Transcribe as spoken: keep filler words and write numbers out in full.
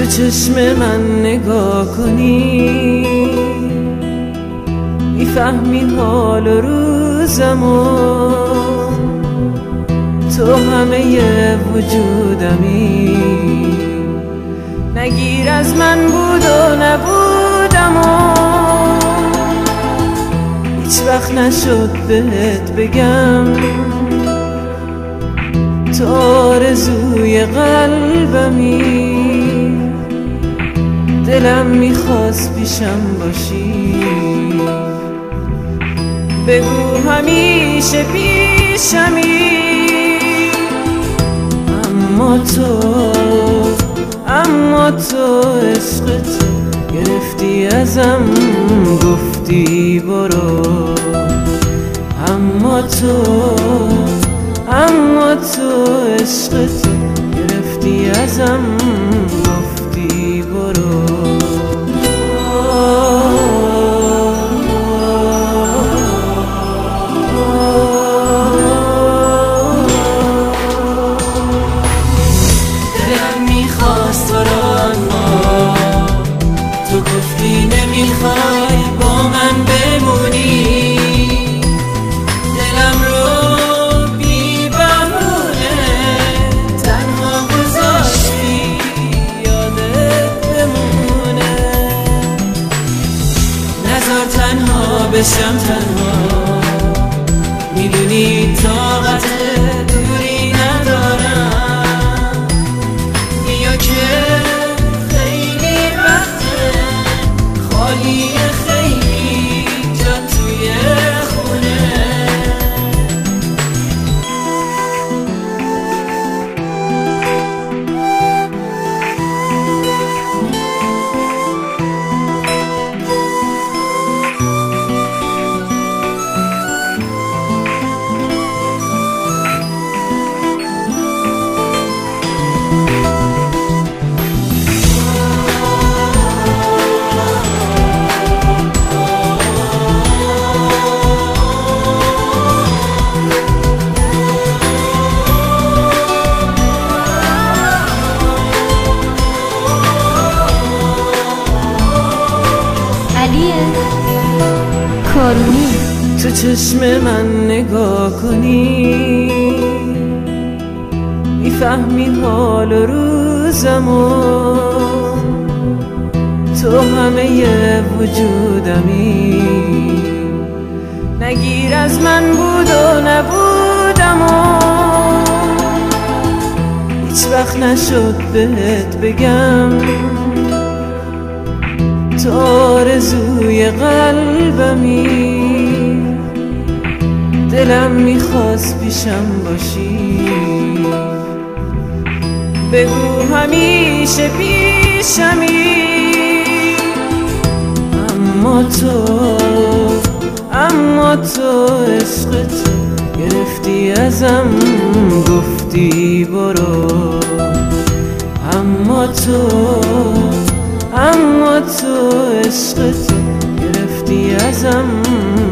چشم من نگاه کنی میفهمی حال و روزمو، تو همه وجودمی، نگیر از من بود و نبودمو. هیچ وقت نشد بهت بگم تو آرزوی قلبمی، دلم میخواست پیشم باشی، بگو همیشه پیشمی. اما تو اما تو عشق تو گرفتی ازم، گفتی برو. اما تو اما تو عشق تو گرفتی ازم، گفتی برو. دلم میخواست تو رو، اما تو گفتی نمیخوای با من بمونی. دلم رو بی بهونه تنها گذاشتی، یادت بمونه. نذار تنها بشم تنها، میدونی طاقت دوری ندارم. بیا که خیلی وقته خالی، خیلی جا توی خونه. کارونی تو چشم من نگاه کنی میفهمی حال و روزمو، تو همه وجودمی، نگیر از من بود و نبودمو. هیچ وقت نشد بهت بگم تو آرزوی قلبمی، دلم میخواست پیشم باشی، بگو همیشه پیشمی. اما تو اما تو عشق تو گرفتی ازم، گفتی برو. اما تو اما تو عشق تو گرفتی ازم،